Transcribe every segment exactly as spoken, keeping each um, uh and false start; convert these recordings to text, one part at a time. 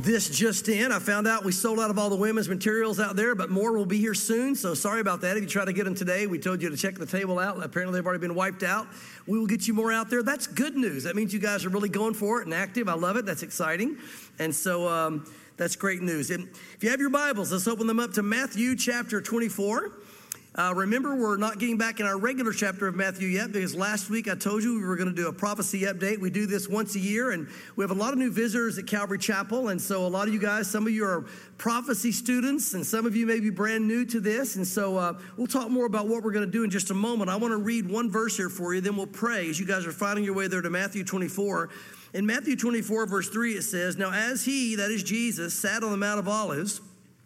This just in, I found out we sold out of all the women's materials out there, but more will be here soon, so sorry about that. If you try to get them today, we told you to check the table out. Apparently, they've already been wiped out. We will get you more out there. That's good news. That means you guys are really going for it and active. I love it. That's exciting. And so um, that's great news. And if you have your Bibles, let's open them up to Matthew chapter twenty-four. Uh, remember, we're not getting back in our regular chapter of Matthew yet because last week I told you we were going to do a prophecy update. We do this once a year, and we have a lot of new visitors at Calvary Chapel, and so a lot of you guys, some of you are prophecy students, and some of you may be brand new to this, and so uh, we'll talk more about what we're going to do in just a moment. I want to read one verse here for you, then we'll pray as you guys are finding your way there to Matthew twenty-four. In Matthew twenty-four, verse three, it says, "Now as he," that is Jesus, "sat on the Mount of Olives,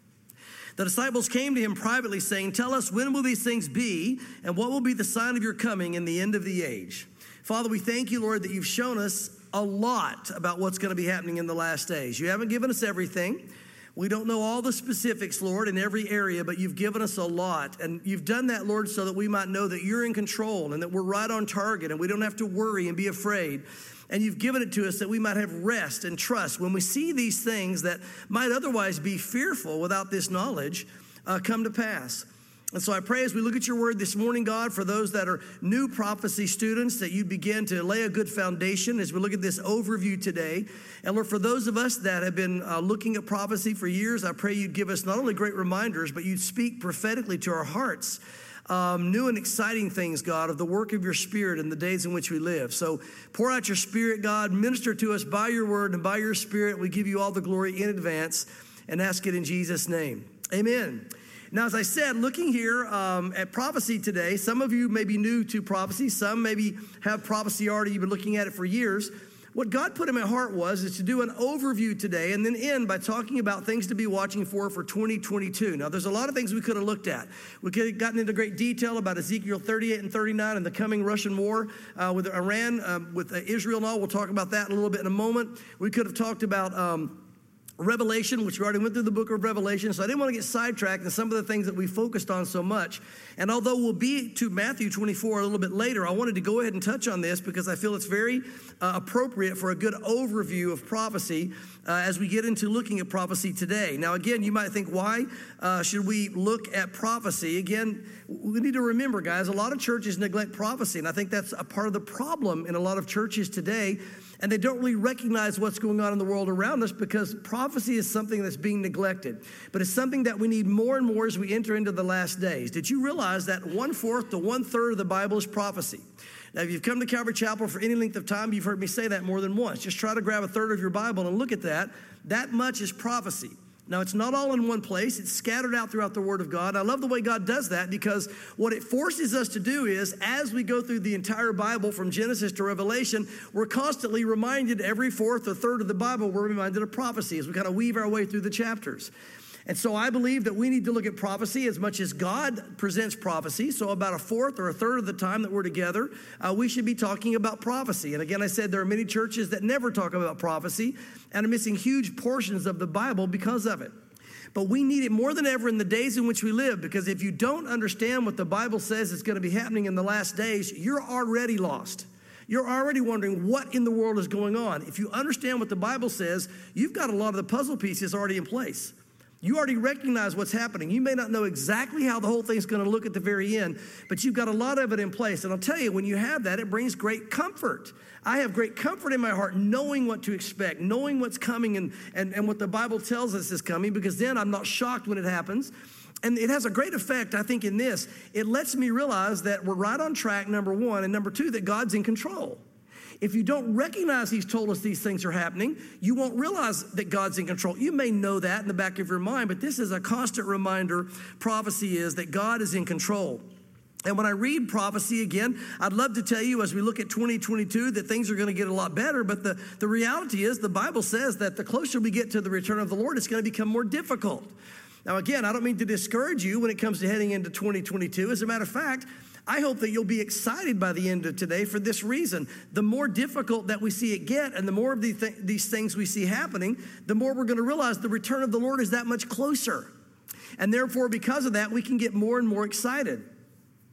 the disciples came to him privately, saying, 'Tell us, when will these things be, and what will be the sign of your coming in the end of the age?'" Father, we thank you, Lord, that you've shown us a lot about what's going to be happening in the last days. You haven't given us everything. We don't know all the specifics, Lord, in every area, but you've given us a lot. And you've done that, Lord, so that we might know that you're in control and that we're right on target and we don't have to worry and be afraid. And you've given it to us that we might have rest and trust when we see these things that might otherwise be fearful without this knowledge uh, come to pass. And so I pray as we look at your word this morning, God, for those that are new prophecy students, that you begin to lay a good foundation as we look at this overview today. And Lord, for those of us that have been uh, looking at prophecy for years, I pray you'd give us not only great reminders, but you'd speak prophetically to our hearts. Um, new and exciting things, God, of the work of your Spirit in the days in which we live. So pour out your Spirit, God. Minister to us by your word and by your Spirit. We give you all the glory in advance and ask it in Jesus' name. Amen. Now, as I said, looking here um, at prophecy today, some of you may be new to prophecy. Some maybe have prophecy already. You've been looking at it for years. What God put in my heart was is to do an overview today and then end by talking about things to be watching for for twenty twenty-two. Now, there's a lot of things we could have looked at. We could have gotten into great detail about Ezekiel thirty-eight and thirty-nine and the coming Russian war uh, with Iran, um, with uh, Israel and all. We'll talk about that in a little bit in a moment. We could have talked about Um, Revelation, which we already went through the book of Revelation, so I didn't want to get sidetracked in some of the things that we focused on so much. And although we'll be to Matthew twenty-four a little bit later, I wanted to go ahead and touch on this because I feel it's very uh, appropriate for a good overview of prophecy uh, as we get into looking at prophecy today. Now, again, you might think, why uh, should we look at prophecy? Again, we need to remember, guys, a lot of churches neglect prophecy, and I think that's a part of the problem in a lot of churches today. And they don't really recognize what's going on in the world around us because prophecy is something that's being neglected. But it's something that we need more and more as we enter into the last days. Did you realize that one-fourth to one-third of the Bible is prophecy? Now, if you've come to Calvary Chapel for any length of time, you've heard me say that more than once. Just try to grab a third of your Bible and look at that. That much is prophecy. Now, it's not all in one place. It's scattered out throughout the Word of God. I love the way God does that because what it forces us to do is, as we go through the entire Bible from Genesis to Revelation, we're constantly reminded every fourth or third of the Bible, we're reminded of prophecy as we kind of weave our way through the chapters. And so I believe that we need to look at prophecy as much as God presents prophecy. So about a fourth or a third of the time that we're together, uh, we should be talking about prophecy. And again, I said there are many churches that never talk about prophecy and are missing huge portions of the Bible because of it. But we need it more than ever in the days in which we live, because if you don't understand what the Bible says is going to be happening in the last days, you're already lost. You're already wondering what in the world is going on. If you understand what the Bible says, you've got a lot of the puzzle pieces already in place. You already recognize what's happening. You may not know exactly how the whole thing's going to look at the very end, but you've got a lot of it in place. And I'll tell you, when you have that, it brings great comfort. I have great comfort in my heart knowing what to expect, knowing what's coming and, and, and what the Bible tells us is coming, because then I'm not shocked when it happens. And it has a great effect, I think, in this. It lets me realize that we're right on track, number one, and number two, that God's in control. If you don't recognize he's told us these things are happening, you won't realize that God's in control. You may know that in the back of your mind, but this is a constant reminder. Prophecy is that God is in control. And when I read prophecy again, I'd love to tell you as we look at twenty twenty-two that things are going to get a lot better. But the, the reality is the Bible says that the closer we get to the return of the Lord, it's going to become more difficult. Now, again, I don't mean to discourage you when it comes to heading into twenty twenty-two. As a matter of fact, I hope that you'll be excited by the end of today for this reason. The more difficult that we see it get and the more of these, th- these things we see happening, the more we're going to realize the return of the Lord is that much closer. And therefore, because of that, we can get more and more excited.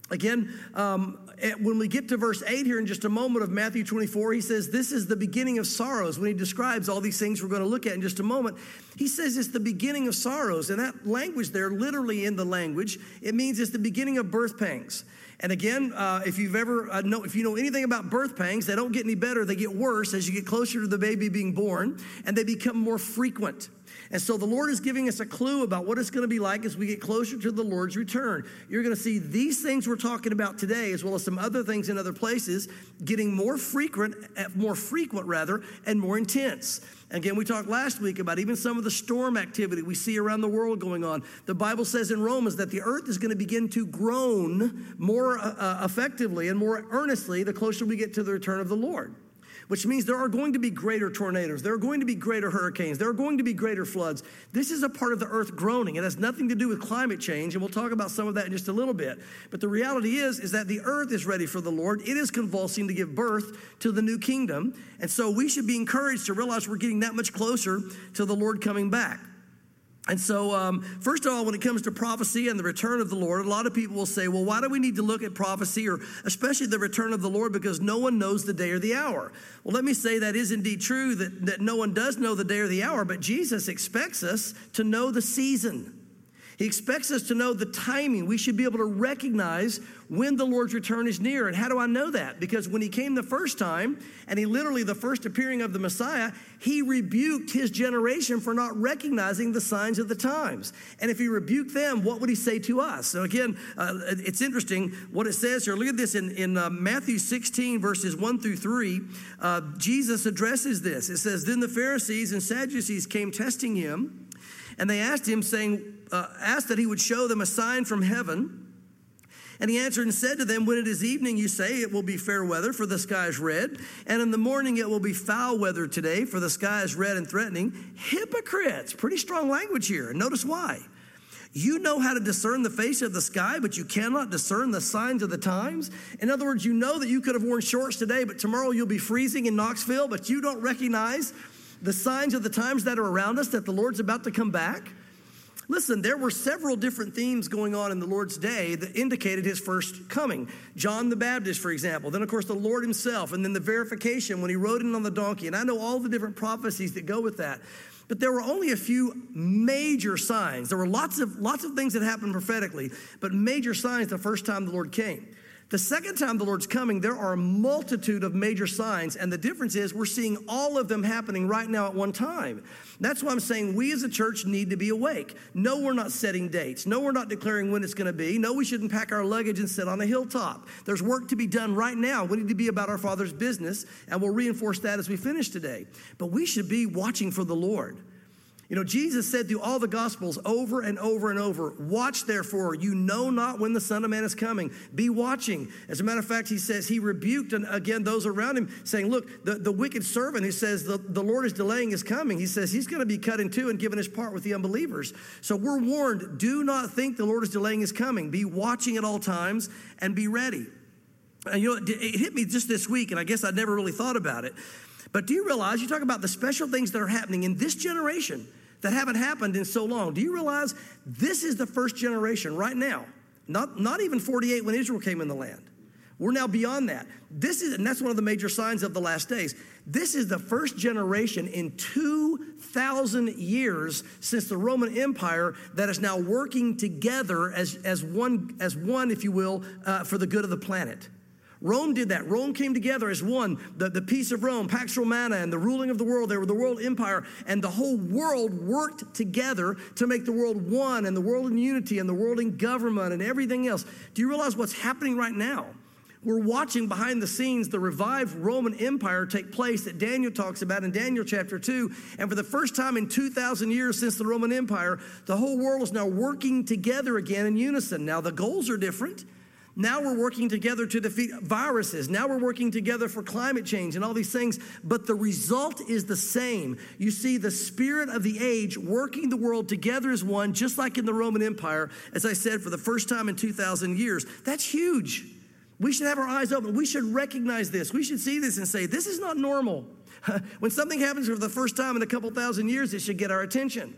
Again, um, when we get to verse eight here in just a moment of Matthew twenty-four, he says, this is the beginning of sorrows. When he describes all these things we're going to look at in just a moment, he says it's the beginning of sorrows. And that language there, literally in the language, it means it's the beginning of birth pangs. And again, uh, if you've ever uh, know, if you know anything about birth pangs, they don't get any better. They get worse as you get closer to the baby being born, and they become more frequent. And so the Lord is giving us a clue about what it's going to be like as we get closer to the Lord's return. You're going to see these things we're talking about today, as well as some other things in other places, getting more frequent, more frequent rather, and more intense. Again, we talked last week about even some of the storm activity we see around the world going on. The Bible says in Romans that the earth is going to begin to groan more uh, effectively and more earnestly the closer we get to the return of the Lord. Which means there are going to be greater tornadoes. There are going to be greater hurricanes. There are going to be greater floods. This is a part of the earth groaning. It has nothing to do with climate change, and we'll talk about some of that in just a little bit. But the reality is, is that the earth is ready for the Lord. It is convulsing to give birth to the new kingdom. And so we should be encouraged to realize we're getting that much closer to the Lord coming back. And so, um, first of all, when it comes to prophecy and the return of the Lord, a lot of people will say, well, why do we need to look at prophecy, or especially the return of the Lord, because no one knows the day or the hour? Well, let me say that is indeed true, that, that no one does know the day or the hour, but Jesus expects us to know the season. He expects us to know the timing. We should be able to recognize when the Lord's return is near. And how do I know that? Because when he came the first time, and he literally, the first appearing of the Messiah, he rebuked his generation for not recognizing the signs of the times. And if he rebuked them, what would he say to us? So again, uh, it's interesting what it says here. Look at this in, in uh, Matthew sixteen, verses one through three. Uh, Jesus addresses this. It says, then the Pharisees and Sadducees came testing him, and they asked him, saying, uh, asked that he would show them a sign from heaven. And he answered and said to them, when it is evening, you say it will be fair weather, for the sky is red. And in the morning it will be foul weather today, for the sky is red and threatening. Hypocrites. Pretty strong language here. And notice why. You know how to discern the face of the sky, but you cannot discern the signs of the times. In other words, you know that you could have worn shorts today, but tomorrow you'll be freezing in Knoxville, but you don't recognize the signs of the times that are around us, that the Lord's about to come back. Listen, there were several different themes going on in the Lord's day that indicated his first coming. John the Baptist, for example. Then, of course, the Lord himself. And then the verification when he rode in on the donkey. And I know all the different prophecies that go with that. But there were only a few major signs. There were lots of, lots of things that happened prophetically, but major signs the first time the Lord came. The second time the Lord's coming, there are a multitude of major signs, and the difference is we're seeing all of them happening right now at one time. That's why I'm saying we as a church need to be awake. No, we're not setting dates. No, we're not declaring when it's going to be. No, we shouldn't pack our luggage and sit on a hilltop. There's work to be done right now. We need to be about our Father's business, and we'll reinforce that as we finish today. But we should be watching for the Lord. You know, Jesus said through all the Gospels over and over and over, watch therefore, you know not when the Son of Man is coming. Be watching. As a matter of fact, he says he rebuked, and again, those around him saying, look, the, the wicked servant who says the, the Lord is delaying his coming, he says he's going to be cut in two and given his part with the unbelievers. So we're warned, do not think the Lord is delaying his coming. Be watching at all times and be ready. And you know, it hit me just this week, and I guess I'd never really thought about it. But do you realize, you talk about the special things that are happening in this generation that haven't happened in so long. Do you realize this is the first generation right now? Not, not even forty-eight when Israel came in the land. We're now beyond that. This is, and that's one of the major signs of the last days. This is the first generation in two thousand years since the Roman Empire that is now working together as, as one, as one, if you will, uh, for the good of the planet. Rome did that. Rome came together as one. The, the peace of Rome, Pax Romana, and the ruling of the world. They were the world empire. And the whole world worked together to make the world one, and the world in unity, and the world in government, and everything else. Do you realize what's happening right now? We're watching behind the scenes the revived Roman Empire take place that Daniel talks about in Daniel chapter two. And for the first time in two thousand years since the Roman Empire, the whole world is now working together again in unison. Now, the goals are different. Now we're working together to defeat viruses. Now we're working together for climate change and all these things. But the result is the same. You see the spirit of the age working the world together as one, just like in the Roman Empire, as I said, for the first time in two thousand years. That's huge. We should have our eyes open. We should recognize this. We should see this and say, this is not normal. When something happens for the first time in a couple thousand years, it should get our attention.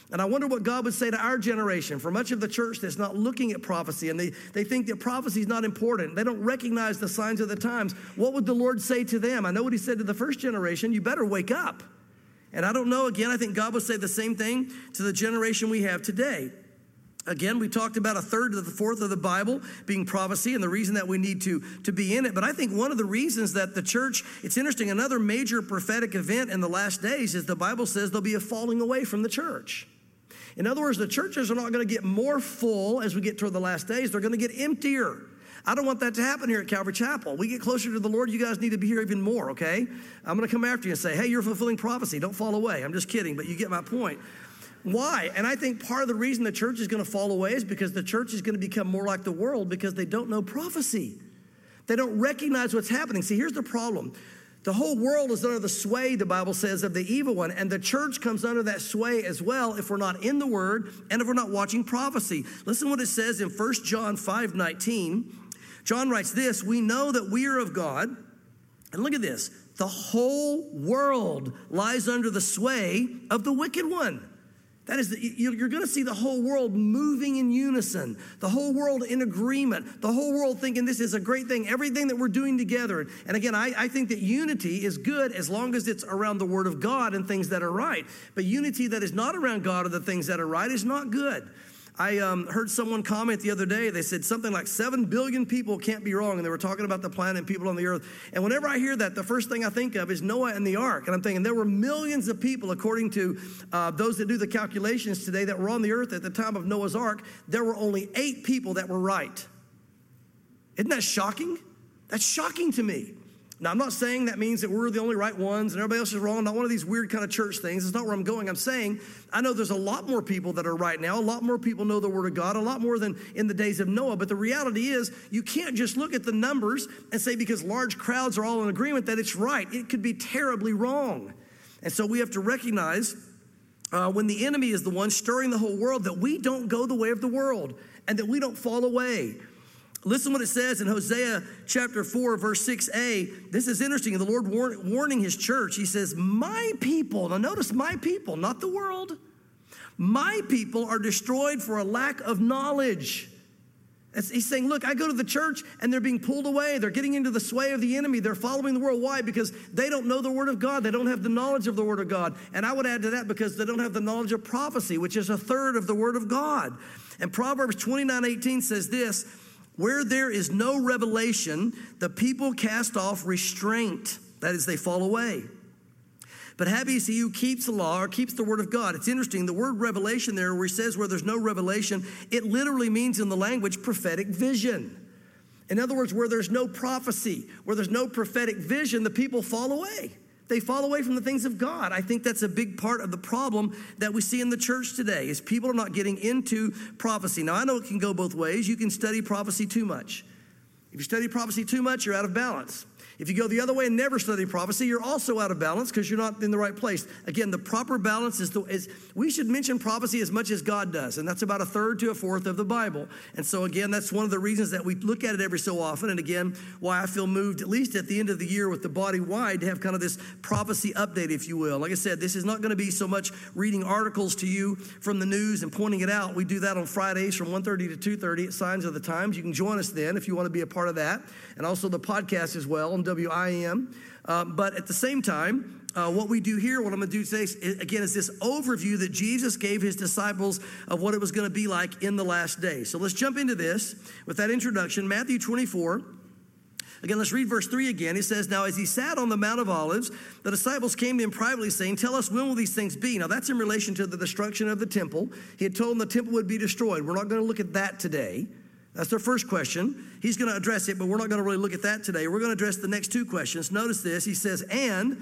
And I wonder what God would say to our generation, for much of the church that's not looking at prophecy, and they, they think that prophecy is not important. They don't recognize the signs of the times. What would the Lord say to them? I know what he said to the first generation, you better wake up. And I don't know, again, I think God would say the same thing to the generation we have today. Again, we talked about a third to the fourth of the Bible being prophecy and the reason that we need to, to be in it. But I think one of the reasons that the church, it's interesting, another major prophetic event in the last days is the Bible says there'll be a falling away from the church. In other words, the churches are not going to get more full as we get toward the last days. They're going to get emptier. I don't want that to happen here at Calvary Chapel. We get closer to the Lord, you guys need to be here even more, okay? I'm going to come after you and say, hey, you're fulfilling prophecy. Don't fall away. I'm just kidding, but you get my point. Why? And I think part of the reason the church is going to fall away is because the church is going to become more like the world because they don't know prophecy. They don't recognize what's happening. See, here's the problem. The whole world is under the sway, the Bible says, of the evil one, and the church comes under that sway as well if we're not in the Word and if we're not watching prophecy. Listen what it says in First John five nineteen. John writes this, we know that we are of God, and look at this, the whole world lies under the sway of the wicked one. That is, you're going to see the whole world moving in unison, the whole world in agreement, the whole world thinking this is a great thing, everything that we're doing together. And again, I, I think that unity is good as long as it's around the Word of God and things that are right. But unity that is not around God or the things that are right is not good. I um, heard someone comment the other day, they said something like seven billion people can't be wrong, and they were talking about the planet and people on the earth. And whenever I hear that, the first thing I think of is Noah and the ark. And I'm thinking there were millions of people, according to uh, those that do the calculations today, that were on the earth at the time of Noah's ark. There were only eight people that were right. Isn't that shocking? That's shocking to me. Now, I'm not saying that means that we're the only right ones and everybody else is wrong. Not one of these weird kind of church things. It's not where I'm going. I'm saying I know there's a lot more people that are right now. A lot more people know the Word of God, a lot more than in the days of Noah. But the reality is you can't just look at the numbers and say because large crowds are all in agreement that it's right. It could be terribly wrong. And so we have to recognize uh, when the enemy is the one stirring the whole world that we don't go the way of the world and that we don't fall away. Listen what it says in Hosea chapter four, verse six a. This is interesting. The Lord warn, warning his church. He says, my people, now notice my people, not the world. My people are destroyed for a lack of knowledge. He's saying, look, I go to the church and they're being pulled away. They're getting into the sway of the enemy. They're following the world. Why? Because they don't know the Word of God. They don't have the knowledge of the Word of God. And I would add to that because they don't have the knowledge of prophecy, which is a third of the Word of God. And Proverbs twenty-nine eighteen says this, where there is no revelation, the people cast off restraint. That is, they fall away. But happy is he who keeps the law or keeps the word of God. It's interesting, the word revelation there where he says where there's no revelation, it literally means in the language prophetic vision. In other words, where there's no prophecy, where there's no prophetic vision, the people fall away. They fall away from the things of God. I think that's a big part of the problem that we see in the church today is people are not getting into prophecy. Now, I know it can go both ways. You can study prophecy too much. If you study prophecy too much, you're out of balance. If you go the other way and never study prophecy, you're also out of balance because you're not in the right place. Again, the proper balance is, the, is we should mention prophecy as much as God does, and that's about a third to a fourth of the Bible. And so again, that's one of the reasons that we look at it every so often, and again, why I feel moved, at least at the end of the year with the body wide, to have kind of this prophecy update, if you will. Like I said, this is not going to be so much reading articles to you from the news and pointing it out. We do that on Fridays from one thirty to two thirty at Signs of the Times. You can join us then if you want to be a part of that, and also the podcast as well on W I M. Uh, but at the same time, uh, what we do here, what I'm going to do today, is, again, is this overview that Jesus gave his disciples of what it was going to be like in the last days. So let's jump into this with that introduction. Matthew twenty-four. Again, let's read verse three again. It says, now as he sat on the Mount of Olives, the disciples came to him privately saying, tell us, when will these things be? Now that's in relation to the destruction of the temple. He had told them the temple would be destroyed. We're not going to look at that today. That's their first question. He's going to address it, but we're not going to really look at that today. We're going to address the next two questions. Notice this. He says, and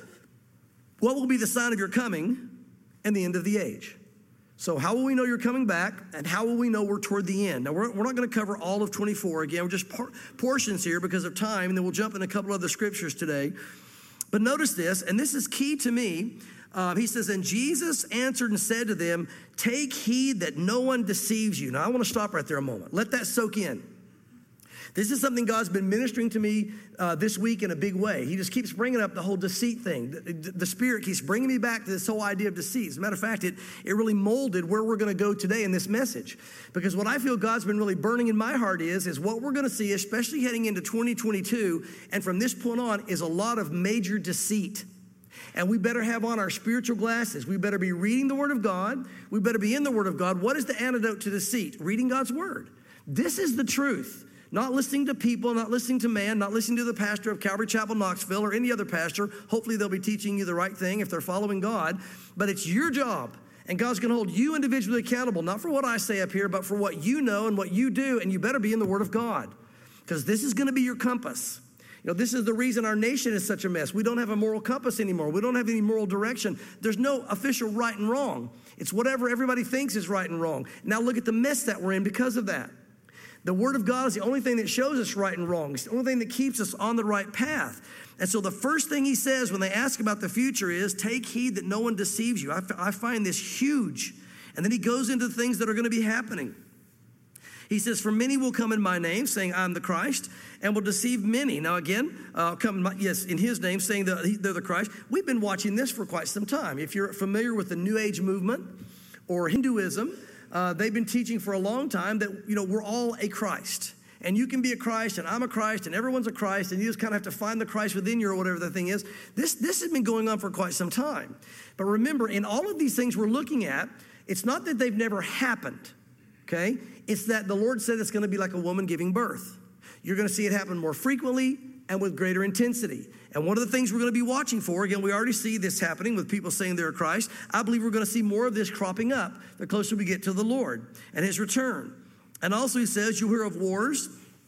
what will be the sign of your coming and the end of the age? So how will we know you're coming back, and how will we know we're toward the end? Now, we're, we're not going to cover all of twenty-four. Again, we're just por- portions here because of time, and then we'll jump in a couple other scriptures today. But notice this, and this is key to me. Um, he says, and Jesus answered and said to them, take heed that no one deceives you. Now, I want to stop right there a moment. Let that soak in. This is something God's been ministering to me uh, this week in a big way. He just keeps bringing up the whole deceit thing. The, the Spirit keeps bringing me back to this whole idea of deceit. As a matter of fact, it, it really molded where we're going to go today in this message. Because what I feel God's been really burning in my heart is, is what we're going to see, especially heading into twenty twenty-two, and from this point on, is a lot of major deceit. And we better have on our spiritual glasses. We better be reading the Word of God. We better be in the Word of God. What is the antidote to deceit? Reading God's Word. This is the truth. Not listening to people, not listening to man, not listening to the pastor of Calvary Chapel, Knoxville, or any other pastor. Hopefully they'll be teaching you the right thing if they're following God. But it's your job. And God's going to hold you individually accountable, not for what I say up here, but for what you know and what you do. And you better be in the Word of God, because this is going to be your compass. You know, this is the reason our nation is such a mess. We don't have a moral compass anymore. We don't have any moral direction. There's no official right and wrong. It's whatever everybody thinks is right and wrong. Now look at the mess that we're in because of that. The Word of God is the only thing that shows us right and wrong. It's the only thing that keeps us on the right path. And so the first thing he says when they ask about the future is, take heed that no one deceives you. I, f- I find this huge. And then he goes into the things that are going to be happening. He says, for many will come in my name, saying, I'm the Christ, and will deceive many. Now again, uh, come, yes, in his name, saying that they're the Christ. We've been watching this for quite some time. If you're familiar with the New Age movement or Hinduism, Uh, they've been teaching for a long time that, you know, we're all a Christ. And you can be a Christ, and I'm a Christ, and everyone's a Christ, and you just kind of have to find the Christ within you or whatever the thing is. This, this has been going on for quite some time. But remember, in all of these things we're looking at, it's not that they've never happened, okay? It's that the Lord said it's going to be like a woman giving birth. You're going to see it happen more frequently and with greater intensity. And one of the things we're going to be watching for, again, we already see this happening with people saying they're Christ. I believe we're going to see more of this cropping up the closer we get to the Lord and his return. And also he says, you hear of wars,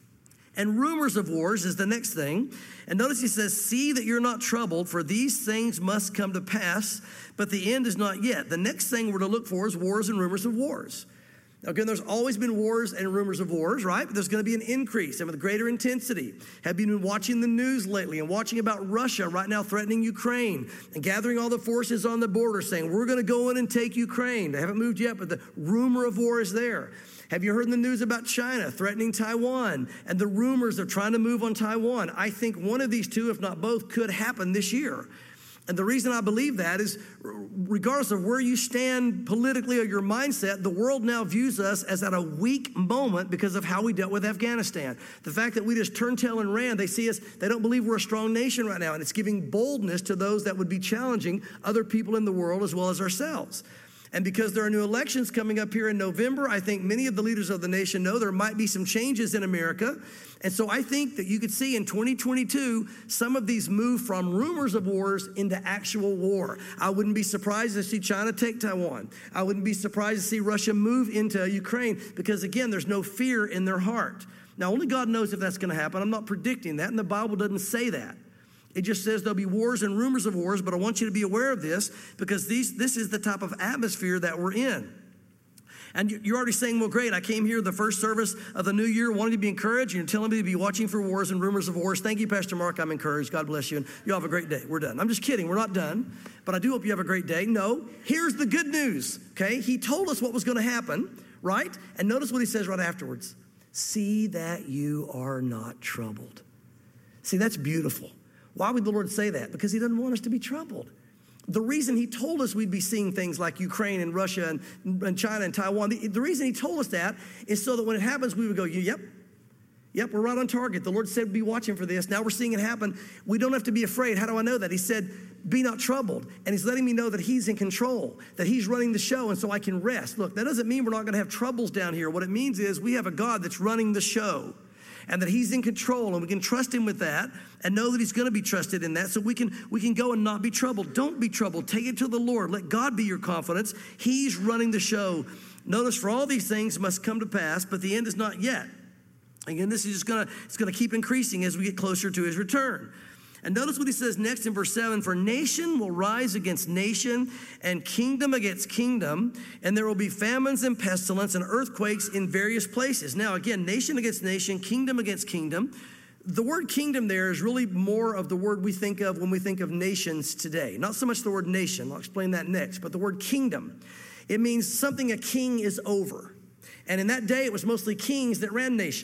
and rumors of wars is the next thing. And notice he says, see that you're not troubled, for these things must come to pass, but the end is not yet. The next thing we're to look for is wars and rumors of wars. Again, there's always been wars and rumors of wars, right? But there's going to be an increase and with greater intensity. Have you been watching the news lately and watching about Russia right now threatening Ukraine and gathering all the forces on the border saying, we're going to go in and take Ukraine? They haven't moved yet, but the rumor of war is there. Have you heard in the news about China threatening Taiwan and the rumors of trying to move on Taiwan? I think one of these two, if not both, could happen this year. And the reason I believe that is, regardless of where you stand politically or your mindset, the world now views us as at a weak moment because of how we dealt with Afghanistan. The fact that we just turned tail and ran, they see us, they don't believe we're a strong nation right now. And it's giving boldness to those that would be challenging other people in the world as well as ourselves. And because there are new elections coming up here in November, I think many of the leaders of the nation know there might be some changes in America. And so I think that you could see in twenty twenty-two, some of these move from rumors of wars into actual war. I wouldn't be surprised to see China take Taiwan. I wouldn't be surprised to see Russia move into Ukraine because, again, there's no fear in their heart. Now, only God knows if that's going to happen. I'm not predicting that, and the Bible doesn't say that. It just says there'll be wars and rumors of wars, but I want you to be aware of this because these, this is the type of atmosphere that we're in. And you're already saying, well, great, I came here the first service of the new year, wanting to be encouraged. You're telling me to be watching for wars and rumors of wars. Thank you, Pastor Mark. I'm encouraged. God bless you. And you all have a great day. We're done. I'm just kidding. We're not done. But I do hope you have a great day. No, here's the good news, okay? He told us what was going to happen, right? And notice what he says right afterwards. See that you are not troubled. See, that's beautiful. Why would the Lord say that? Because he doesn't want us to be troubled. The reason he told us we'd be seeing things like Ukraine and Russia and, and China and Taiwan, the, the reason he told us that is so that when it happens, we would go, yep, yep, we're right on target. The Lord said be watching for this. Now we're seeing it happen. We don't have to be afraid. How do I know that? He said, be not troubled. And he's letting me know that he's in control, that he's running the show, and so I can rest. Look, that doesn't mean we're not going to have troubles down here. What it means is we have a God that's running the show, and that he's in control, and we can trust him with that and know that he's going to be trusted in that, so we can we can go and not be troubled. Don't be troubled. Take it to the Lord. Let God be your confidence. He's running the show. Notice, for all these things must come to pass, but the end is not yet. Again, this is just going to it's going to keep increasing as we get closer to his return. And notice what he says next in verse seven, for nation will rise against nation and kingdom against kingdom, and there will be famines and pestilence and earthquakes in various places. Now, again, nation against nation, kingdom against kingdom. The word kingdom there is really more of the word we think of when we think of nations today. Not so much the word nation, I'll explain that next, but the word kingdom. It means something a king is over. And in that day, it was mostly kings that ran nations.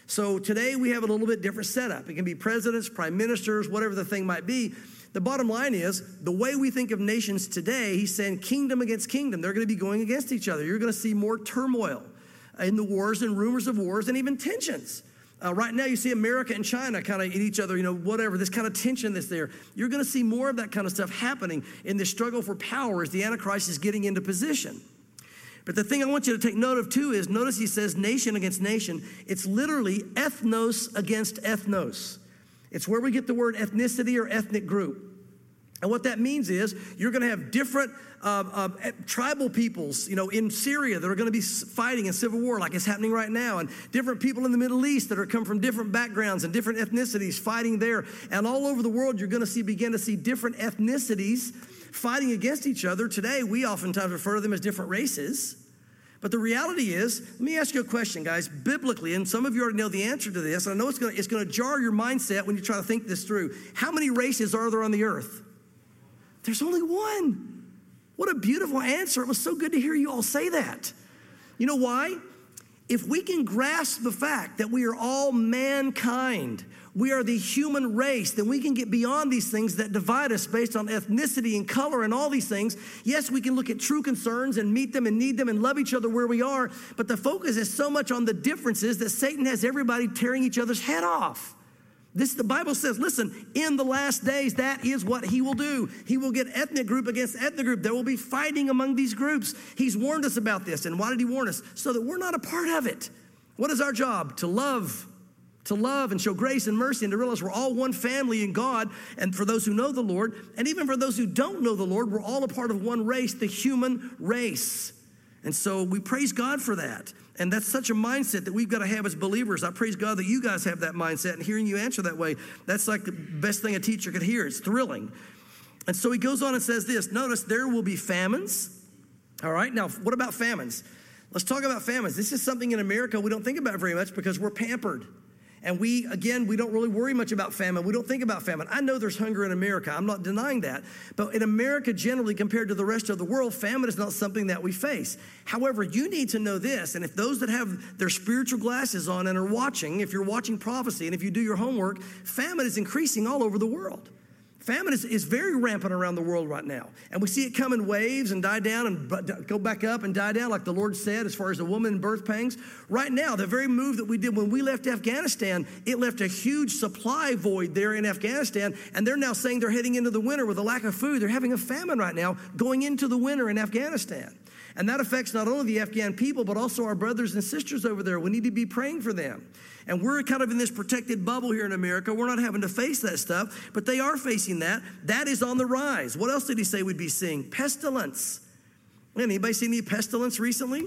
So today we have a little bit different setup. It can be presidents, prime ministers, whatever the thing might be. The bottom line is, the way we think of nations today, he's saying kingdom against kingdom. They're going to be going against each other. You're going to see more turmoil in the wars and rumors of wars and even tensions. Uh, right now you see America and China kind of at each other, you know, whatever, this kind of tension that's there. You're going to see more of that kind of stuff happening in this struggle for power as the Antichrist is getting into position. But the thing I want you to take note of too is, notice he says nation against nation. It's literally ethnos against ethnos. It's where we get the word ethnicity or ethnic group. And what that means is you're going to have different uh, uh, tribal peoples, you know, in Syria that are going to be fighting in civil war like it's happening right now, and different people in the Middle East that are come from different backgrounds and different ethnicities fighting there. And all over the world, you're going to see begin to see different ethnicities fighting against each other. Today, we oftentimes refer to them as different races. But the reality is, let me ask you a question, guys. Biblically, and some of you already know the answer to this, and I know it's going to, it's going to jar your mindset when you try to think this through. How many races are there on the earth? There's only one. What a beautiful answer. It was so good to hear you all say that. You know why? If we can grasp the fact that we are all mankind, we are the human race, then we can get beyond these things that divide us based on ethnicity and color and all these things. Yes, we can look at true concerns and meet them and need them and love each other where we are, but the focus is so much on the differences that Satan has everybody tearing each other's head off. This, the Bible says, listen, in the last days, that is what he will do. He will get ethnic group against ethnic group. There will be fighting among these groups. He's warned us about this. And why did he warn us? So that we're not a part of it. What is our job? To love. To love and show grace and mercy and to realize we're all one family in God. And for those who know the Lord, and even for those who don't know the Lord, we're all a part of one race, the human race. And so we praise God for that. And that's such a mindset that we've got to have as believers. I praise God that you guys have that mindset, and hearing you answer that way, that's like the best thing a teacher could hear. It's thrilling. And so he goes on and says this. Notice there will be famines. All right, now what about famines? Let's talk about famines. This is something in America we don't think about very much because we're pampered. And we, again, we don't really worry much about famine. We don't think about famine. I know there's hunger in America. I'm not denying that. But in America, generally, compared to the rest of the world, famine is not something that we face. However, you need to know this, and if those that have their spiritual glasses on and are watching, if you're watching prophecy, and if you do your homework, famine is increasing all over the world. Famine is, is very rampant around the world right now. And we see it come in waves and die down and go back up and die down, like the Lord said, as far as the woman in birth pangs. Right now, the very move that we did when we left Afghanistan, it left a huge supply void there in Afghanistan. And they're now saying they're heading into the winter with a lack of food. They're having a famine right now going into the winter in Afghanistan. And that affects not only the Afghan people, but also our brothers and sisters over there. We need to be praying for them. And we're kind of in this protected bubble here in America. We're not having to face that stuff, but they are facing that. That is on the rise. What else did he say we'd be seeing? Pestilence. Anybody seen any pestilence recently?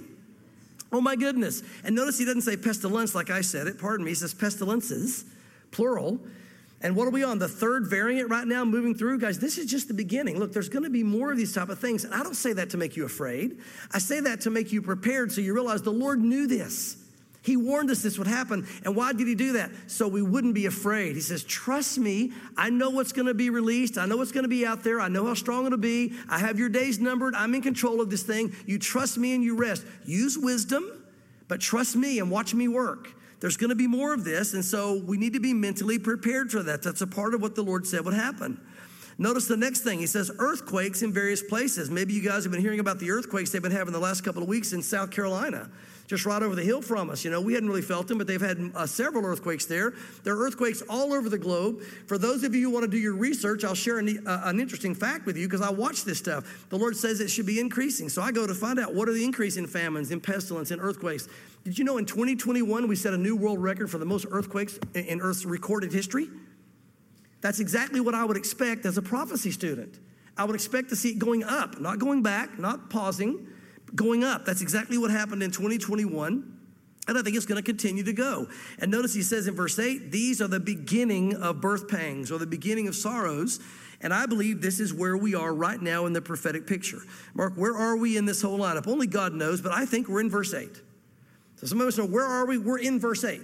Oh my goodness. And notice he doesn't say pestilence like I said it. Pardon me. He says pestilences, plural. And what are we on? The third variant right now moving through? Guys, this is just the beginning. Look, there's going to be more of these type of things. And I don't say that to make you afraid. I say that to make you prepared so you realize the Lord knew this. He warned us this would happen. And why did he do that? So we wouldn't be afraid. He says, trust me. I know what's going to be released. I know what's going to be out there. I know how strong it'll be. I have your days numbered. I'm in control of this thing. You trust me and you rest. Use wisdom, but trust me and watch me work. There's going to be more of this. And so we need to be mentally prepared for that. That's a part of what the Lord said would happen. Notice the next thing. He says earthquakes in various places. Maybe you guys have been hearing about the earthquakes they've been having the last couple of weeks in South Carolina, just right over the hill from us. You know, we hadn't really felt them, but they've had uh, several earthquakes there. There are earthquakes all over the globe. For those of you who want to do your research, I'll share an, uh, an interesting fact with you because I watch this stuff. The Lord says it should be increasing. So I go to find out what are the increase in famines, in pestilence, in earthquakes. Did you know in twenty twenty-one we set a new world record for the most earthquakes in, in Earth's recorded history? That's exactly what I would expect as a prophecy student. I would expect to see it going up, not going back, not pausing, going up. That's exactly what happened in twenty twenty-one. And I think it's going to continue to go. And notice he says in verse eight, these are the beginning of birth pangs or the beginning of sorrows. And I believe this is where we are right now in the prophetic picture. Mark, where are we in this whole lineup? Only God knows, but I think we're in verse eight. So some of us know, where are we? We're in verse eight.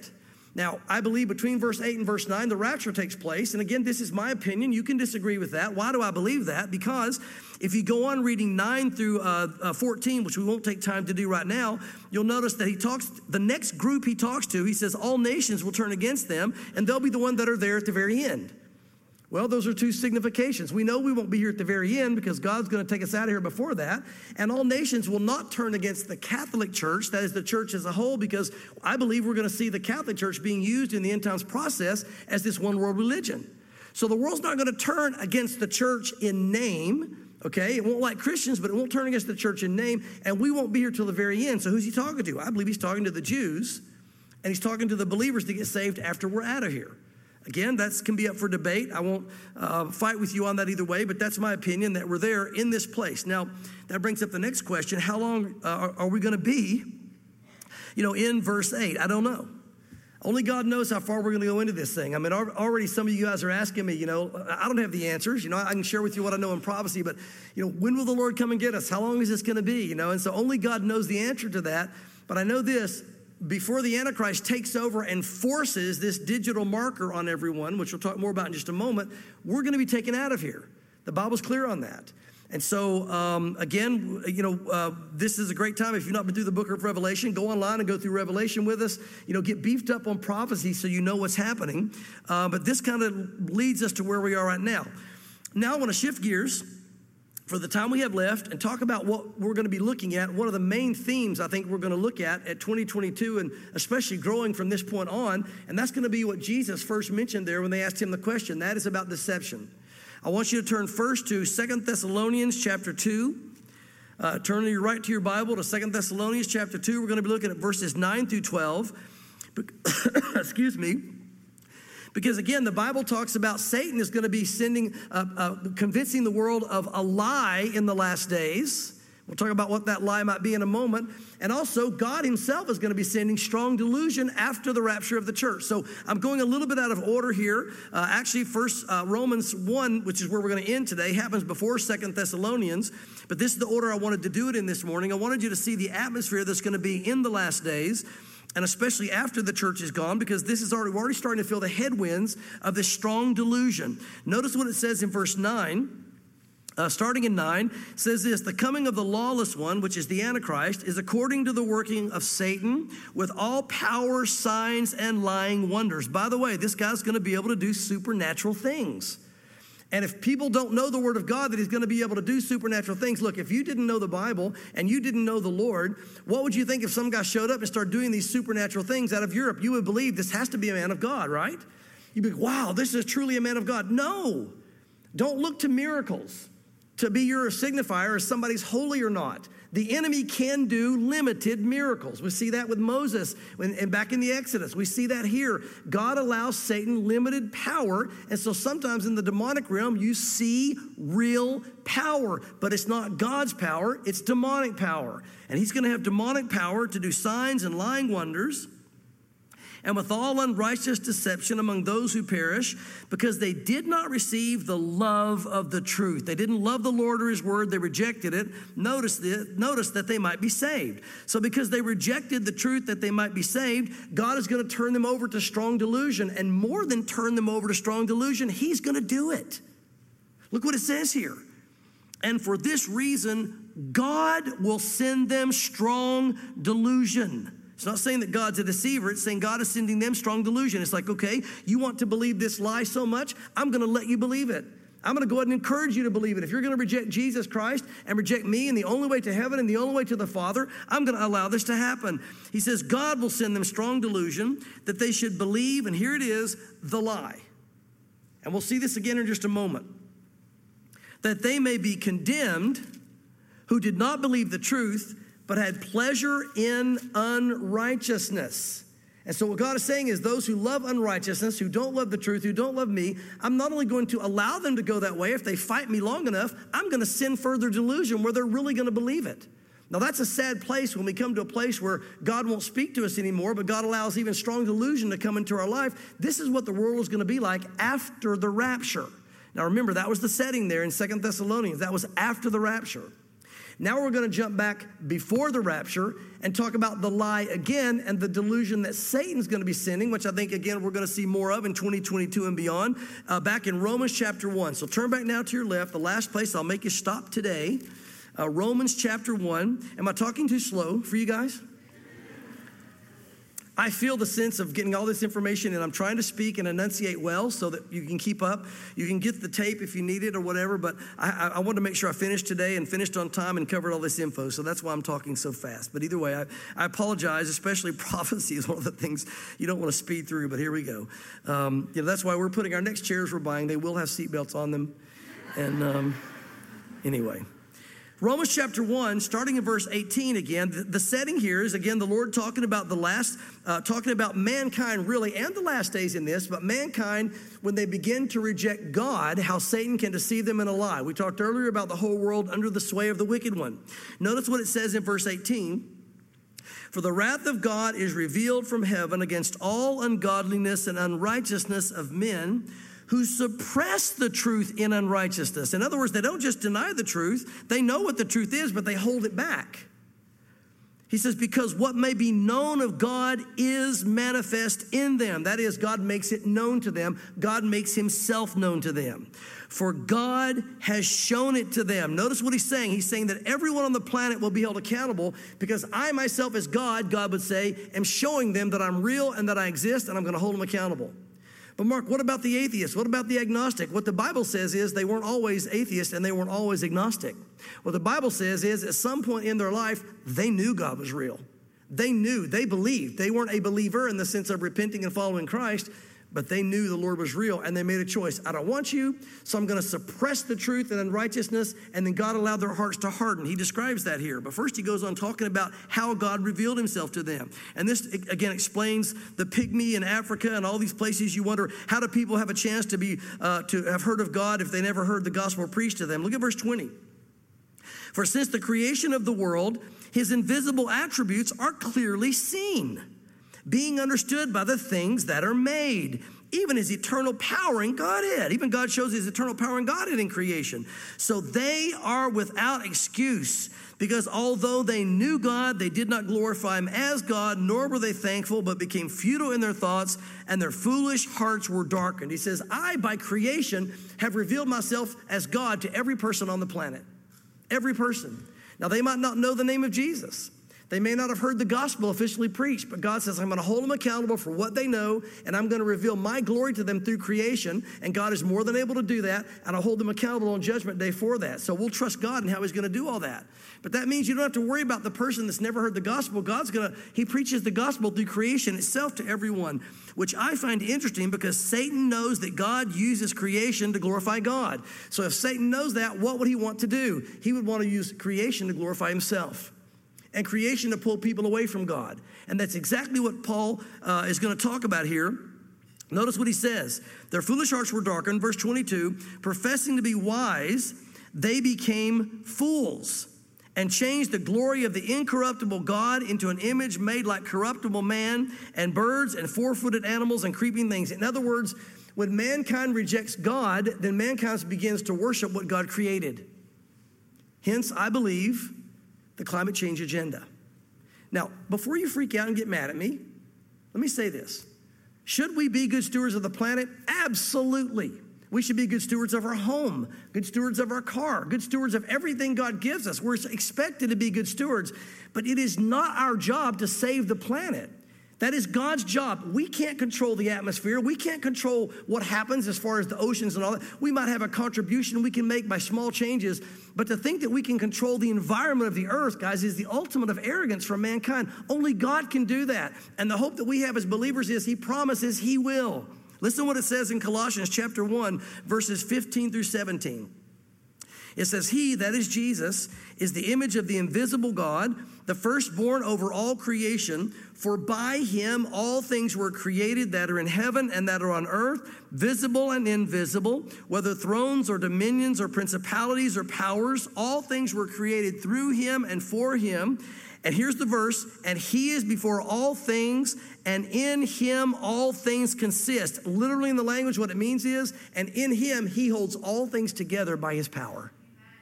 Now, I believe between verse eight and verse nine, the rapture takes place. And again, this is my opinion. You can disagree with that. Why do I believe that? Because if you go on reading nine through uh, uh, fourteen, which we won't take time to do right now, you'll notice that he talks, the next group he talks to, he says all nations will turn against them, and they'll be the one that are there at the very end. Well, those are two significations. We know we won't be here at the very end because God's going to take us out of here before that. And all nations will not turn against the Catholic Church, that is the church as a whole, because I believe we're going to see the Catholic Church being used in the end times process as this one world religion. So the world's not going to turn against the church in name, okay? It won't like Christians, but it won't turn against the church in name, and we won't be here till the very end. So who's he talking to? I believe he's talking to the Jews, and he's talking to the believers to get saved after we're out of here. Again, that can be up for debate. I won't uh, fight with you on that either way, but that's my opinion, that we're there in this place. Now, that brings up the next question. How long uh, are, are we going to be, you know, in verse eight? I don't know. Only God knows how far we're going to go into this thing. I mean, already some of you guys are asking me, you know, I don't have the answers. You know, I can share with you what I know in prophecy, but, you know, when will the Lord come and get us? How long is this going to be? You know, and so only God knows the answer to that. But I know this. Before the Antichrist takes over and forces this digital marker on everyone, which we'll talk more about in just a moment, we're going to be taken out of here. The Bible's clear on that. And so, um, again, you know, uh, this is a great time. If you've not been through the book of Revelation, go online and go through Revelation with us. You know, get beefed up on prophecy so you know what's happening. Uh, but this kind of leads us to where we are right now. Now I want to shift gears for the time we have left and talk about what we're going to be looking at. One of the main themes I think we're going to look at at twenty twenty-two, and especially growing from this point on, and that's going to be what Jesus first mentioned there when they asked him the question. That is about deception. I want you to turn first to Second Thessalonians chapter two. Uh, turn your right to your Bible to Second Thessalonians chapter two. We're going to be looking at verses nine through twelve. Excuse me. Because again, the Bible talks about Satan is going to be sending, uh, uh, convincing the world of a lie in the last days. We'll talk about what that lie might be in a moment. And also, God himself is going to be sending strong delusion after the rapture of the church. So I'm going a little bit out of order here. Uh, actually, first uh, Romans one, which is where we're going to end today, happens before Second Thessalonians. But this is the order I wanted to do it in this morning. I wanted you to see the atmosphere that's going to be in the last days, and especially after the church is gone, because this is already, we're already starting to feel the headwinds of this strong delusion. Notice what it says in verse nine. Uh, starting in nine, says this: the coming of the lawless one, which is the Antichrist, is according to the working of Satan with all power, signs, and lying wonders. By the way, this guy's going to be able to do supernatural things. And if people don't know the word of God that he's going to be able to do supernatural things, look, if you didn't know the Bible and you didn't know the Lord, what would you think if some guy showed up and started doing these supernatural things out of Europe? You would believe this has to be a man of God, right? You'd be like, wow, this is truly a man of God. No, don't look to miracles to be your signifier if somebody's holy or not. The enemy can do limited miracles. We see that with Moses and back in the Exodus. We see that here. God allows Satan limited power, and so sometimes in the demonic realm you see real power, but it's not God's power, it's demonic power. And he's going to have demonic power to do signs and lying wonders, and with all unrighteous deception among those who perish, because they did not receive the love of the truth. They didn't love the Lord or his word. They rejected it. Notice, the, notice that they might be saved. So because they rejected the truth that they might be saved, God is going to turn them over to strong delusion. And more than turn them over to strong delusion, he's going to do it. Look what it says here. And for this reason, God will send them strong delusion. It's not saying that God's a deceiver. It's saying God is sending them strong delusion. It's like, okay, you want to believe this lie so much, I'm going to let you believe it. I'm going to go ahead and encourage you to believe it. If you're going to reject Jesus Christ and reject me and the only way to heaven and the only way to the Father, I'm going to allow this to happen. He says God will send them strong delusion that they should believe, and here it is, the lie. And we'll see this again in just a moment. That they may be condemned who did not believe the truth, but had pleasure in unrighteousness. And so what God is saying is those who love unrighteousness, who don't love the truth, who don't love me, I'm not only going to allow them to go that way. If they fight me long enough, I'm going to send further delusion where they're really going to believe it. Now that's a sad place when we come to a place where God won't speak to us anymore, but God allows even strong delusion to come into our life. This is what the world is going to be like after the rapture. Now remember, that was the setting there in Second Thessalonians. That was after the rapture. Now we're going to jump back before the rapture and talk about the lie again and the delusion that Satan's going to be sending, which I think, again, we're going to see more of in twenty twenty-two and beyond, uh, back in Romans chapter one. So turn back now to your left, the last place I'll make you stop today, uh, Romans chapter one. Am I talking too slow for you guys? I feel the sense of getting all this information, and I'm trying to speak and enunciate well so that you can keep up. You can get the tape if you need it or whatever, but I, I wanted to make sure I finished today and finished on time and covered all this info, so that's why I'm talking so fast. But either way, I, I apologize, especially prophecy is one of the things you don't want to speed through, but here we go. Um, you know, that's why we're putting our next chairs we're buying. They will have seatbelts on them. And um, anyway. Romans chapter one, starting in verse eighteen again, the, the setting here is, again, the Lord talking about the last, uh, talking about mankind really, and the last days in this, but mankind, when they begin to reject God, how Satan can deceive them in a lie. We talked earlier about the whole world under the sway of the wicked one. Notice what it says in verse eighteen. For the wrath of God is revealed from heaven against all ungodliness and unrighteousness of men, who suppress the truth in unrighteousness. In other words, they don't just deny the truth. They know what the truth is, but they hold it back. He says, because what may be known of God is manifest in them. That is, God makes it known to them. God makes himself known to them. For God has shown it to them. Notice what he's saying. He's saying that everyone on the planet will be held accountable because I myself as God, God would say, am showing them that I'm real and that I exist, and I'm going to hold them accountable. But Mark, what about the atheist? What about the agnostic? What the Bible says is they weren't always atheists and they weren't always agnostic. What the Bible says is at some point in their life, they knew God was real. They knew, they believed. They weren't a believer in the sense of repenting and following Christ, but they knew the Lord was real, and they made a choice. I don't want you, so I'm going to suppress the truth and unrighteousness, and then God allowed their hearts to harden. He describes that here. But first he goes on talking about how God revealed himself to them. And this, again, explains the pygmy in Africa and all these places. You wonder, how do people have a chance to be uh, to have heard of God if they never heard the gospel preached to them? Look at verse twenty. For since the creation of the world, his invisible attributes are clearly seen, being understood by the things that are made, even his eternal power in Godhead. Even God shows his eternal power in Godhead in creation. So they are without excuse, because although they knew God, they did not glorify him as God, nor were they thankful, but became futile in their thoughts, and their foolish hearts were darkened. He says, I, by creation, have revealed myself as God to every person on the planet. Every person. Now, they might not know the name of Jesus. They may not have heard the gospel officially preached, but God says, I'm going to hold them accountable for what they know, and I'm going to reveal my glory to them through creation, and God is more than able to do that, and I'll hold them accountable on Judgment Day for that. So we'll trust God in how he's going to do all that. But that means you don't have to worry about the person that's never heard the gospel. God's going to, he preaches the gospel through creation itself to everyone, which I find interesting because Satan knows that God uses creation to glorify God. So if Satan knows that, what would he want to do? He would want to use creation to glorify himself, and creation to pull people away from God. And that's exactly what Paul uh, is going to talk about here. Notice what he says. Their foolish hearts were darkened, verse twenty-two, professing to be wise, they became fools and changed the glory of the incorruptible God into an image made like corruptible man and birds and four-footed animals and creeping things. In other words, when mankind rejects God, then mankind begins to worship what God created. Hence, I believe, the climate change agenda. Now, before you freak out and get mad at me, let me say this. Should we be good stewards of the planet? Absolutely. We should be good stewards of our home, good stewards of our car, good stewards of everything God gives us. We're expected to be good stewards, but it is not our job to save the planet. That is God's job. We can't control the atmosphere. We can't control what happens as far as the oceans and all that. We might have a contribution we can make by small changes, but to think that we can control the environment of the earth, guys, is the ultimate of arrogance from mankind. Only God can do that. And the hope that we have as believers is he promises he will. Listen to what it says in Colossians chapter one, verses fifteen through seventeen. It says, he, that is Jesus, is the image of the invisible God, the firstborn over all creation. For by him all things were created that are in heaven and that are on earth, visible and invisible, whether thrones or dominions or principalities or powers. All things were created through him and for him. And here's the verse, and he is before all things, and in him all things consist. Literally in the language, what it means is, and in him he holds all things together by his power.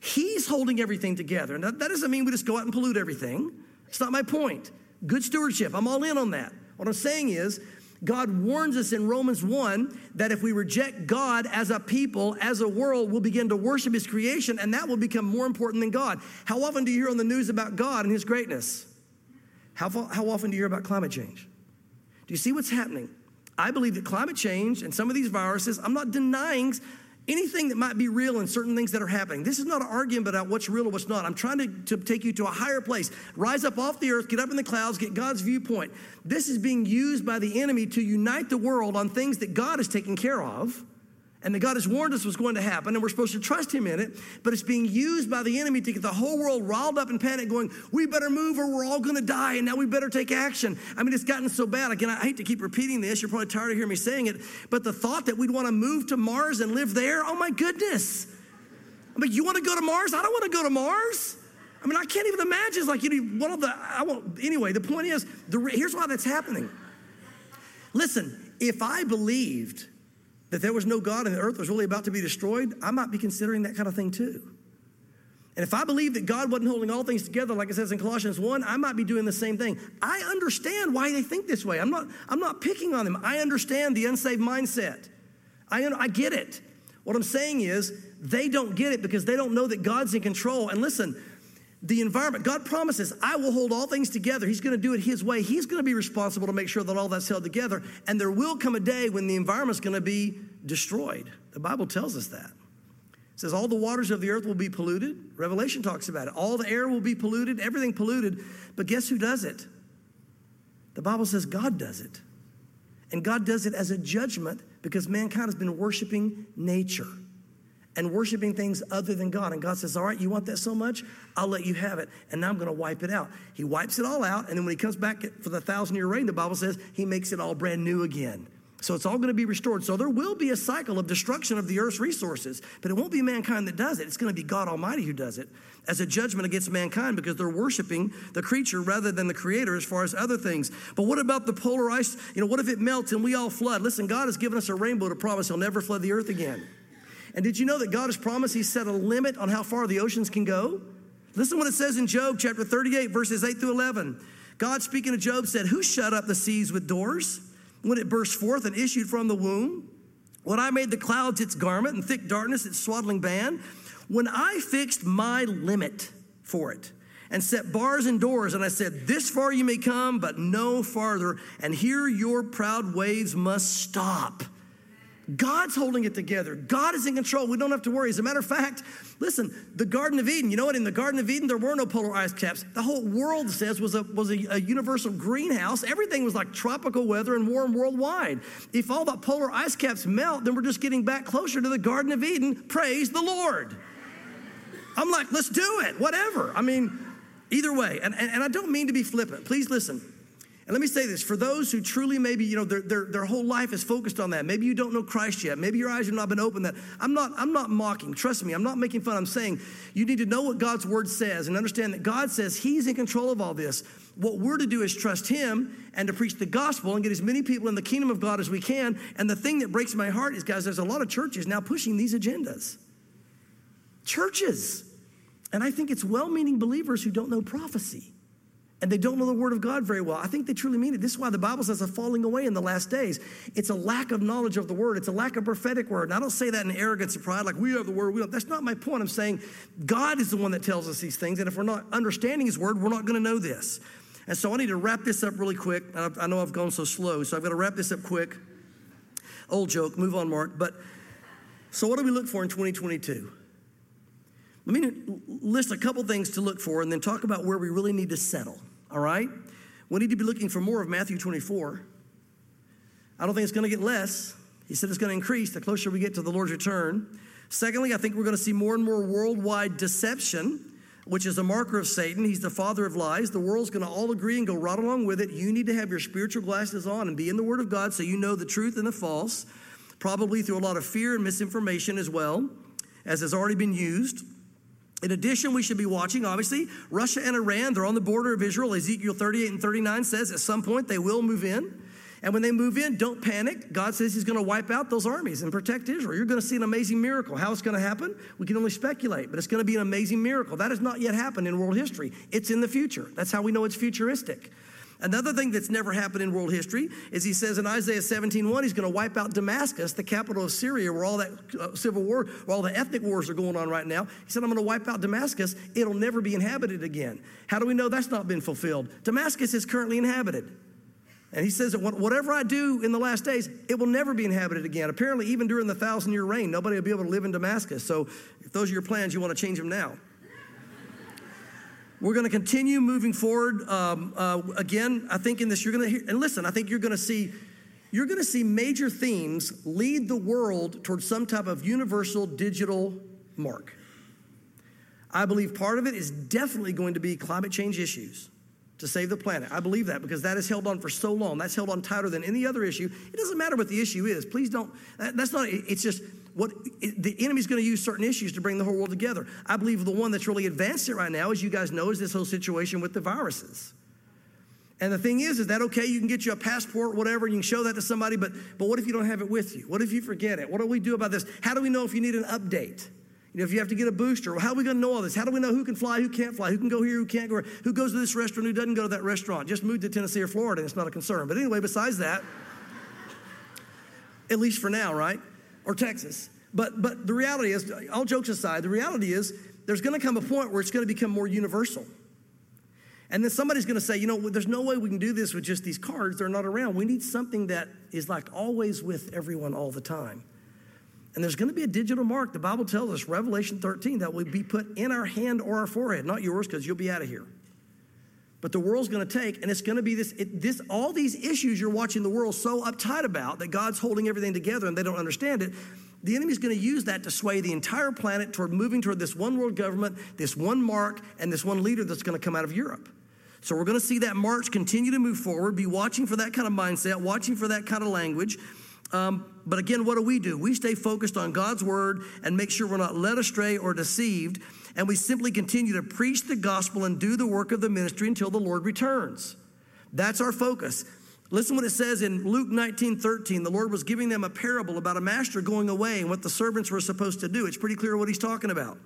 He's holding everything together. And that, that doesn't mean we just go out and pollute everything. It's not my point. Good stewardship, I'm all in on that. What I'm saying is, God warns us in Romans one that if we reject God as a people, as a world, we'll begin to worship his creation, and that will become more important than God. How often do you hear on the news about God and his greatness? How, how often do you hear about climate change? Do you see what's happening? I believe that climate change and some of these viruses, I'm not denying anything that might be real and certain things that are happening. This is not an argument about what's real or what's not. I'm trying to, to take you to a higher place. Rise up off the earth, get up in the clouds, get God's viewpoint. This is being used by the enemy to unite the world on things that God is taking care of and that God has warned us was going to happen, and we're supposed to trust him in it, but it's being used by the enemy to get the whole world riled up in panic going, we better move or we're all going to die, and now we better take action. I mean, it's gotten so bad. Again, I hate to keep repeating this. You're probably tired of hearing me saying it, but the thought that we'd want to move to Mars and live there, oh my goodness. I mean, you want to go to Mars? I don't want to go to Mars. I mean, I can't even imagine. It's like, you know, one of the, I won't, anyway, the point is, the, here's why that's happening. Listen, if I believed that there was no God and the earth was really about to be destroyed, I might be considering that kind of thing too. And if I believed that God wasn't holding all things together, like it says in Colossians one, I might be doing the same thing. I understand why they think this way. I'm not, I'm not picking on them. I understand the unsaved mindset. I, I get it. What I'm saying is they don't get it because they don't know that God's in control. And listen, the environment, God promises, I will hold all things together. He's going to do it his way. He's going to be responsible to make sure that all that's held together. And there will come a day when the environment's going to be destroyed. The Bible tells us that. It says all the waters of the earth will be polluted. Revelation talks about it. All the air will be polluted, everything polluted. But guess who does it? The Bible says God does it. And God does it as a judgment because mankind has been worshiping nature and worshiping things other than God. And God says, all right, you want that so much? I'll let you have it. And now I'm going to wipe it out. He wipes it all out. And then when he comes back for the thousand-year reign, the Bible says he makes it all brand new again. So it's all going to be restored. So there will be a cycle of destruction of the earth's resources, but it won't be mankind that does it. It's going to be God Almighty who does it as a judgment against mankind because they're worshiping the creature rather than the creator as far as other things. But what about the polar ice? You know, what if it melts and we all flood? Listen, God has given us a rainbow to promise he'll never flood the earth again. And did you know that God has promised he set a limit on how far the oceans can go? Listen what it says in Job chapter thirty-eight, verses eight through eleven. God speaking to Job said, who shut up the seas with doors when it burst forth and issued from the womb? When I made the clouds its garment and thick darkness its swaddling band? When I fixed my limit for it and set bars and doors, and I said, this far you may come, but no farther, and here your proud waves must stop. God's holding it together. God is in control. We don't have to worry. As a matter of fact, listen, the Garden of Eden, you know what? In the Garden of Eden, there were no polar ice caps. The whole world, says, was a, was a, a universal greenhouse. Everything was like tropical weather and warm worldwide. If all the polar ice caps melt, then we're just getting back closer to the Garden of Eden. Praise the Lord. I'm like, let's do it, whatever. I mean, either way. And, and, and I don't mean to be flippant. Please listen. And let me say this, for those who truly maybe, you know, their, their, their whole life is focused on that. Maybe you don't know Christ yet. Maybe your eyes have not been opened. That I'm not, I'm not mocking. Trust me, I'm not making fun. I'm saying you need to know what God's word says and understand that God says he's in control of all this. What we're to do is trust him and to preach the gospel and get as many people in the kingdom of God as we can. And the thing that breaks my heart is, guys, there's a lot of churches now pushing these agendas. Churches. And I think it's well-meaning believers who don't know prophecy. And they don't know the word of God very well. I think they truly mean it. This is why the Bible says a falling away in the last days. It's a lack of knowledge of the word. It's a lack of prophetic word. And I don't say that in arrogance and pride, like we have the word. We don't. That's not my point. I'm saying God is the one that tells us these things. And if we're not understanding his word, we're not going to know this. And so I need to wrap this up really quick. I know I've gone so slow, so I've got to wrap this up quick. Old joke. Move on, Mark. But so what do we look for in twenty twenty-two? Let me list a couple things to look for and then talk about where we really need to settle, all right? We need to be looking for more of Matthew twenty-four. I don't think it's going to get less. He said it's going to increase the closer we get to the Lord's return. Secondly, I think we're going to see more and more worldwide deception, which is a marker of Satan. He's the father of lies. The world's going to all agree and go right along with it. You need to have your spiritual glasses on and be in the Word of God so you know the truth and the false, probably through a lot of fear and misinformation as well, as has already been used. In addition, we should be watching, obviously, Russia and Iran. They're on the border of Israel. Ezekiel thirty-eight and thirty-nine says at some point they will move in. And when they move in, don't panic. God says he's going to wipe out those armies and protect Israel. You're going to see an amazing miracle. How it's going to happen, we can only speculate, but it's going to be an amazing miracle. That has not yet happened in world history. It's in the future. That's how we know it's futuristic. Another thing that's never happened in world history is he says in Isaiah seventeen one, he's going to wipe out Damascus, the capital of Syria, where all that uh, civil war, where all the ethnic wars are going on right now. He said, I'm going to wipe out Damascus. It'll never be inhabited again. How do we know that's not been fulfilled? Damascus is currently inhabited. And he says that whatever I do in the last days, it will never be inhabited again. Apparently, even during the thousand-year reign, nobody will be able to live in Damascus. So if those are your plans, you want to change them now. We're going to continue moving forward. Um, uh, again, I think in this, you're going to hear, and listen, I think you're going to see, you're going to see major themes lead the world towards some type of universal digital mark. I believe part of it is definitely going to be climate change issues to save the planet. I believe that because that has held on for so long. That's held on tighter than any other issue. It doesn't matter what the issue is. Please don't, that, that's not, it's just what, it, the enemy's going to use certain issues to bring the whole world together. I believe the one that's really advanced it right now, as you guys know, is this whole situation with the viruses. And the thing is, is that okay? You can get you a passport, whatever, and you can show that to somebody, but, but what if you don't have it with you? What if you forget it? What do we do about this? How do we know if you need an update? You know, if you have to get a booster, how are we going to know all this? How do we know who can fly, who can't fly, who can go here, who can't go here, who goes to this restaurant, who doesn't go to that restaurant? Just moved to Tennessee or Florida, and it's not a concern. But anyway, besides that, at least for now, right? Or Texas. But but the reality is, all jokes aside, the reality is there's going to come a point where it's going to become more universal. And then somebody's going to say, you know, there's no way we can do this with just these cards. They're not around. We need something that is like always with everyone all the time. And there's going to be a digital mark. The Bible tells us, Revelation thirteen, that will be put in our hand or our forehead, not yours, because you'll be out of here. But the world's going to take, and it's going to be this, it, this, all these issues you're watching the world so uptight about that God's holding everything together and they don't understand it. The enemy's going to use that to sway the entire planet toward moving toward this one world government, this one mark, and this one leader that's going to come out of Europe. So we're going to see that march continue to move forward, be watching for that kind of mindset, watching for that kind of language. Um, but again, what do we do? We stay focused on God's word and make sure we're not led astray or deceived. And we simply continue to preach the gospel and do the work of the ministry until the Lord returns. That's our focus. Listen what it says in Luke nineteen thirteen. The Lord was giving them a parable about a master going away and what the servants were supposed to do. It's pretty clear what he's talking about.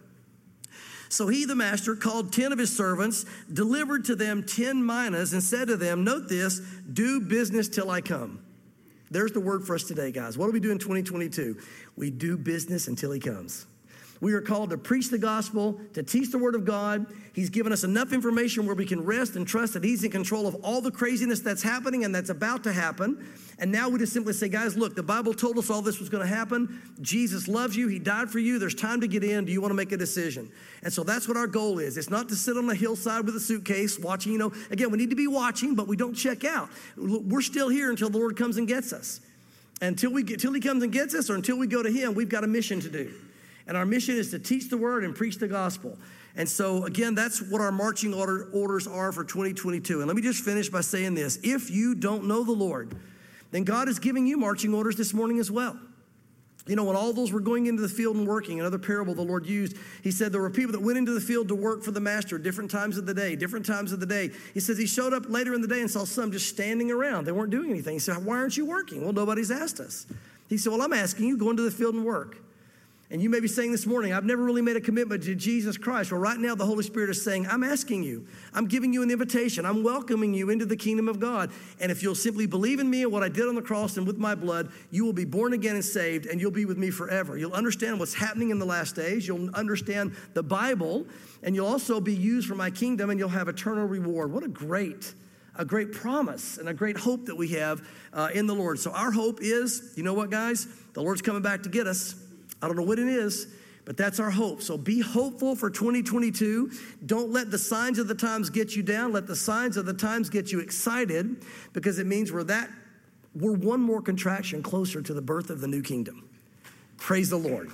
So he, the master, called ten of his servants, delivered to them ten minas, and said to them, note this, do business till I come. There's the word for us today, guys. What do we do in twenty twenty-two? We do business until he comes. We are called to preach the gospel, to teach the word of God. He's given us enough information where we can rest and trust that he's in control of all the craziness that's happening and that's about to happen. And now we just simply say, guys, look, the Bible told us all this was going to happen. Jesus loves you. He died for you. There's time to get in. Do you want to make a decision? And so that's what our goal is. It's not to sit on the hillside with a suitcase watching, you know. Again, we need to be watching, but we don't check out. We're still here until the Lord comes and gets us. Until we get, until he comes and gets us or until we go to him, we've got a mission to do. And our mission is to teach the word and preach the gospel. And so, again, that's what our marching order, orders are for twenty twenty-two. And let me just finish by saying this. If you don't know the Lord, then God is giving you marching orders this morning as well. You know, when all those were going into the field and working, another parable the Lord used, he said there were people that went into the field to work for the master different times of the day, different times of the day. He says he showed up later in the day and saw some just standing around. They weren't doing anything. He said, why aren't you working? Well, nobody's asked us. He said, well, I'm asking you, go into the field and work. And you may be saying this morning, I've never really made a commitment to Jesus Christ. Well, right now the Holy Spirit is saying, I'm asking you. I'm giving you an invitation. I'm welcoming you into the kingdom of God. And if you'll simply believe in me and what I did on the cross and with my blood, you will be born again and saved, and you'll be with me forever. You'll understand what's happening in the last days. You'll understand the Bible, and you'll also be used for my kingdom, and you'll have eternal reward. What a great A great promise and a great hope that we have uh, in the Lord. So our hope is, you know what, guys? The Lord's coming back to get us. I don't know what it is, but that's our hope. So be hopeful for twenty twenty-two. Don't let the signs of the times get you down. Let the signs of the times get you excited, because it means we're that we're one more contraction closer to the birth of the new kingdom. Praise the Lord.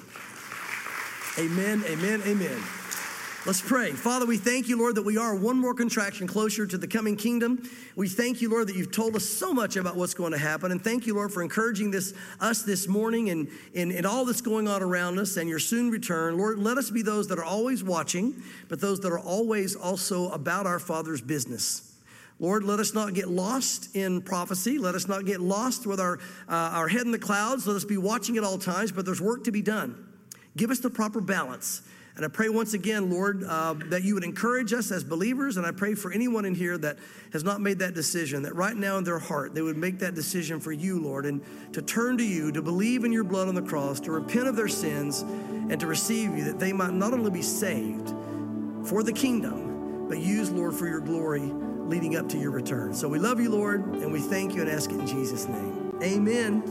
Amen, amen, amen. Let's pray. Father, we thank you, Lord, that we are one more contraction closer to the coming kingdom. We thank you, Lord, that you've told us so much about what's going to happen. And thank you, Lord, for encouraging this us this morning and, and, and all that's going on around us and your soon return. Lord, let us be those that are always watching, but those that are always also about our Father's business. Lord, let us not get lost in prophecy. Let us not get lost with our, uh, our head in the clouds. Let us be watching at all times, but there's work to be done. Give us the proper balance. And I pray once again, Lord, uh, that you would encourage us as believers. And I pray for anyone in here that has not made that decision, that right now in their heart, they would make that decision for you, Lord, and to turn to you, to believe in your blood on the cross, to repent of their sins, and to receive you, that they might not only be saved for the kingdom, but used, Lord, for your glory leading up to your return. So we love you, Lord, and we thank you and ask it in Jesus' name. Amen.